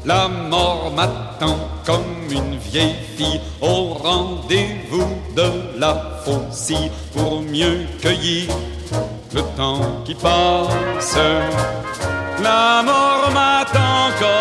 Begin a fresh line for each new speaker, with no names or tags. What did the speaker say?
La mort m'attend comme une vieille fille au rendez-vous de la faucille pour mieux cueillir le temps qui passe. La mort m'attend comme